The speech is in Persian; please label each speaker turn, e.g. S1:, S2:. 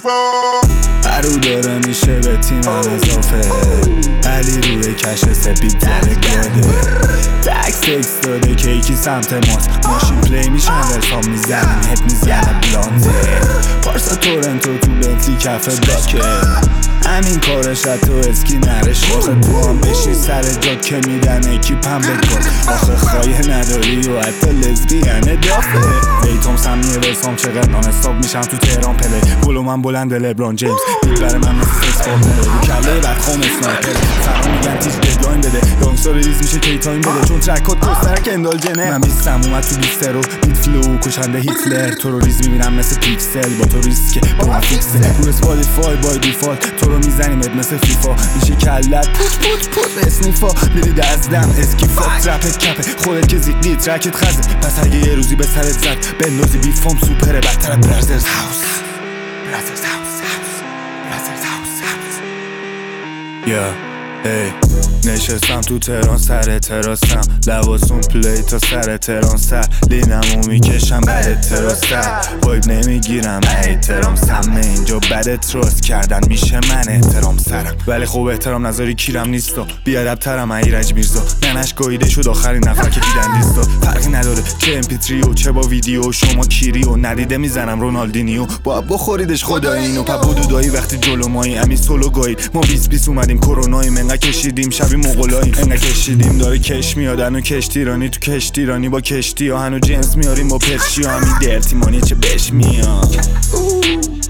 S1: هرو داره میشه به تیمم اضافه علی روی کشف سپید زده گاده تکس داده کیکی سمت ماست ماشین پلی میشن رسام میزنیم هت میزنه بلانده پارسا تورنتو تو بنتلی کف بلاکه همین کارش تو اسکی نرش آخه تو هم بشی سر جا که میدن اکیپم بکن آخه خواهی نداری و حتی لزبیانه دافه بیتام سمی رسام چقدر نانستاب میشم تو تهران پله گلو من بلنده لبران جیمز دید بر من مثل سکس فارمه رو کله بدخوام اسنایپر فرام میگن تیز ددلاین بده لانگستار ریز میشه کی تایم بده چون ترکات پستر کندال جنه من بیستم اومد تو بیستر رو دید فلو کشنده هیتلر تو رو ریز میبینم مثل پیکسل با تو ریسکه با من فیکسه رو اسپاتیفای بای دیفالت تو رو میزنیمت مثل فیفا میشه کلت پوت اسنیفا میری دزدم اسکیفا ترپت کپه خودت که زیدی ترکت خزه پس اگه یه روزی به سرت زد بندازی بیفام سوپره بدتر برزرز هاوس نشستم تو تهران سر تراسم لباسون پلی تا سر تهران سر لینمو میکشم بعد تراسم وایب نمیگیرم احترام سمه اینجا بد تراست کردن میشه من احترام سرم ولی خوب احترام نظاری کیرم نیستا بیادب ترم ایرج میرزا ننش گاییده شد آخرین نفر که دیدن لیستا فرقی نداره چه MP3 و چه با ویدیو شما کیری و ندیده میزنم رونالدینیو با بخوریدش خدا اینو پبودو دایی وقتی جلو مایی امی سولو گایید ما 20 اومدیم کروناییم انقدر کشیدیم شبی مغولاییم انقدر کشیدیم داره کش میادن و کشتی ایرانی تو کشتی ایرانی با کشتی ها هنو جنس میاریم با پرشی ها همین درتی مانی چه بش میاد